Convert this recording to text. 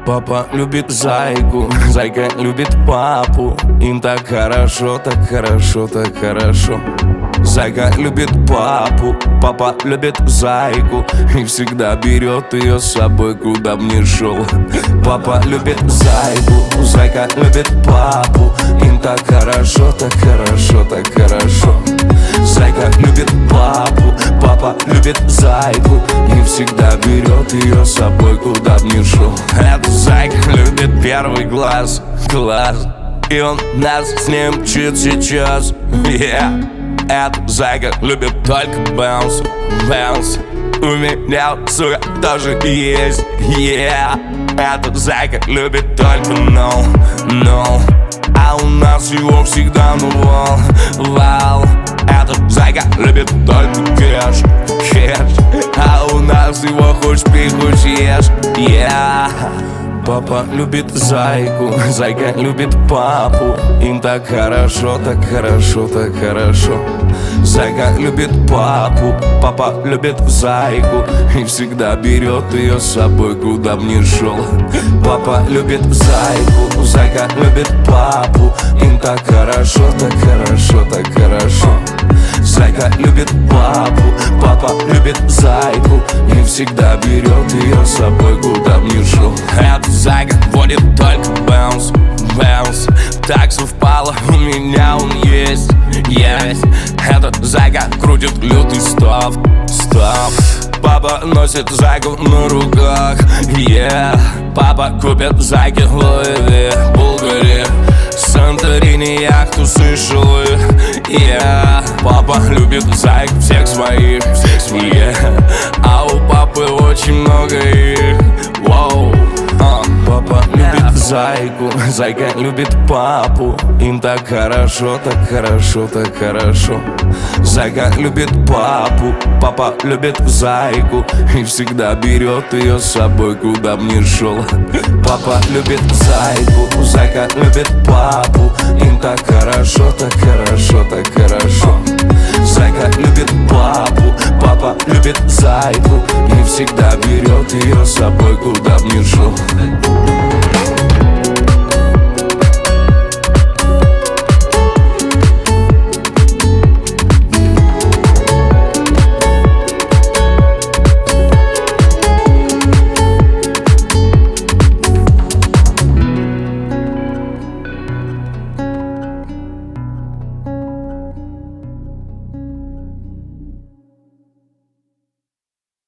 Папа любит зайку, зайка любит папу. Им так хорошо, так хорошо, так хорошо. Зайка любит папу, папа любит зайку и всегда берет ее с собой, куда б ни шел. Папа любит зайку, зайка любит папу. Им так хорошо, так хорошо, так хорошо. Зайка любит папу, папа любит зайку и всегда берет ее с собой, куда б ни шел. Эта зайка любит первый глаз, и он нас с ним мчит сейчас, Эта зайка любит только баунс. У меня, сука, тоже есть, Эта зайка любит только no. А у нас его всегда вал. Эта зайка любит только кэш. А у нас его хоть пей, хоть ешь, Папа любит зайку, зайка любит папу. Им так хорошо, так хорошо, так хорошо. Зайка любит папу, папа любит зайку и всегда берет ее с собой, куда б ни шел. Папа любит зайку, зайка любит папу. Им так хорошо, так хорошо, так хорошо. Зайка любит папу, папа любит зайку и всегда берет ее с собой, куда б ни шел. Эта зайка водит только баунс. Так совпало, у меня он есть. Эта зайка крутит лютый стоп. Папа носит зайку на руках, Папа купит зайки Луи, Булгари, Санторини, яхту, Сейшелы, Папа любит зайк всех своих, А у папы очень много их, Папа любит зайку, зайка любит папу. Им так хорошо, так хорошо, так хорошо. Зайка любит папу, папа любит зайку и всегда берет ее с собой, куда б ни шел. Папа любит зайку, зайка любит папу. Им так хорошо, так хорошо, так хорошо. Зайка любит папу, папа любит зайку и всегда берет ее с собой, куда б ни шел.